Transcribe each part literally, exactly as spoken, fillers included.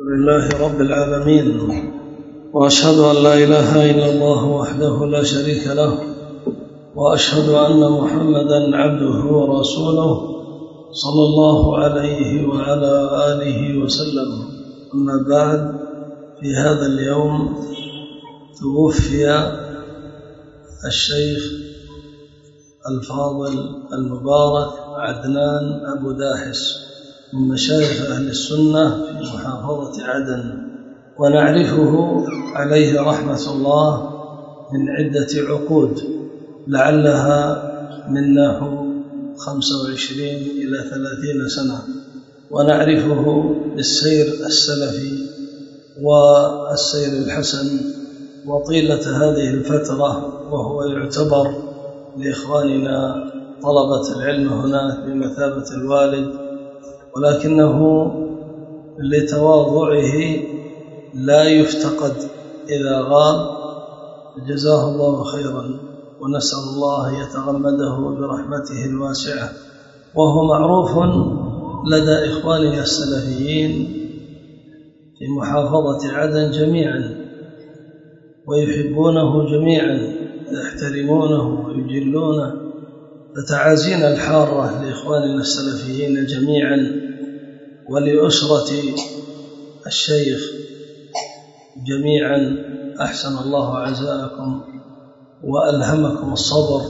لله رب العالمين، وأشهد أن لا إله إلا الله وحده لا شريك له، وأشهد أن محمدا عبده ورسوله صلى الله عليه وعلى آله وسلم. أما بعد، في هذا اليوم توفي الشيخ الفاضل المبارك عدنان أبو داحس من مشايخ أهل السنة في محافظة عدن، ونعرفه عليه رحمة الله من عدة عقود، لعلها من نحو خمسة وعشرين إلى ثلاثين سنة، ونعرفه بالسير السلفي والسير الحسن وطيلة هذه الفترة، وهو يعتبر لإخواننا طلبة العلم هنا بمثابة الوالد، ولكنه لتواضعه لا يفتقد إذا غاب، جزاه الله خيرا، ونسأل الله يتغمده برحمته الواسعة. وهو معروف لدى إخواننا السلفيين في محافظة عدن جميعا، ويحبونه جميعا، يحترمونه ويجلونه، فتعازينا الحارة لإخواننا السلفيين جميعا ولأسرة الشيخ جميعا. أحسن الله عزاءكم وألهمكم الصبر،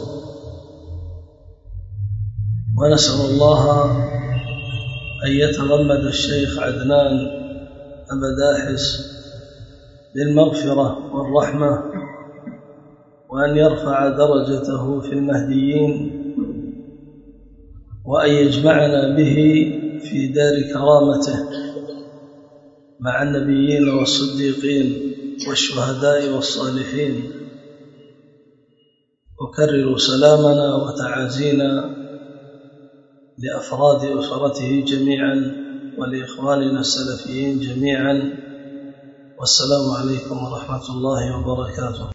ونسأل الله أن يتغمد الشيخ عدنان أبا داحس بالمغفرة والرحمة، وأن يرفع درجته في المهديين، وأن يجمعنا به في دار كرامته مع النبيين والصديقين والشهداء والصالحين. أكرر سلامنا وتعازينا لأفراد أسرته جميعا ولإخواننا السلفيين جميعا، والسلام عليكم ورحمة الله وبركاته.